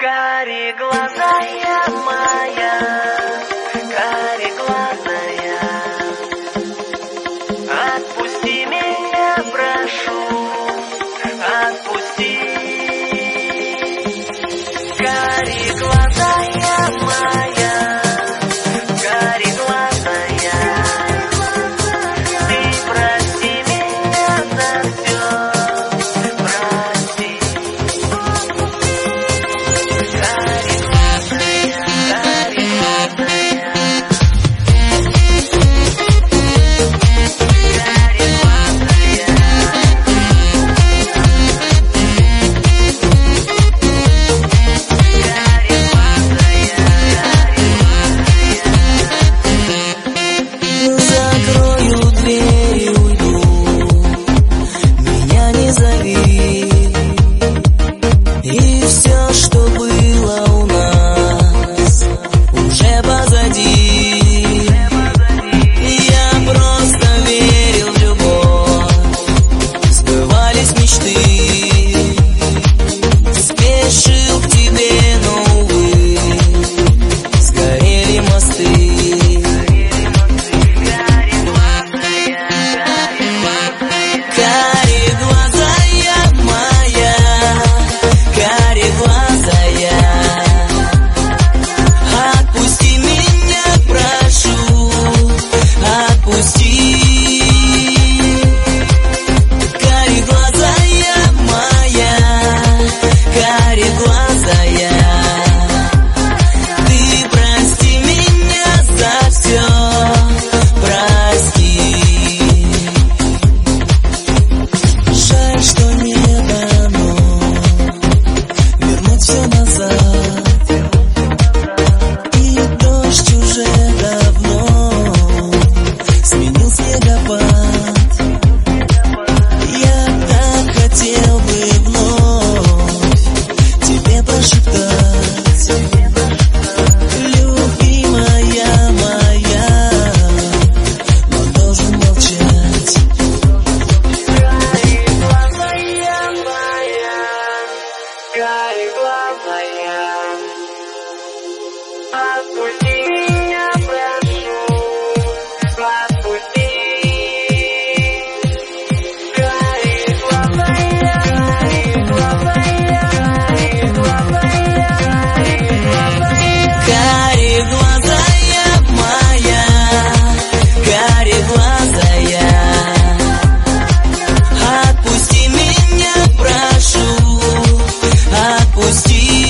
Кареглазая моя, кареглазая, отпусти меня, прошу, отпусти. Кареглазая моя, кареглазая, ты прости меня за все, прости. И все, что было у нас, уже позади. Я просто верил в любовь, сбывались мечты. Спешил к тебе, но, увы, сгорели мосты. Отпусти меня, прошу, отпусти. Кареглазая моя, кареглазая, отпусти меня, прошу, отпусти.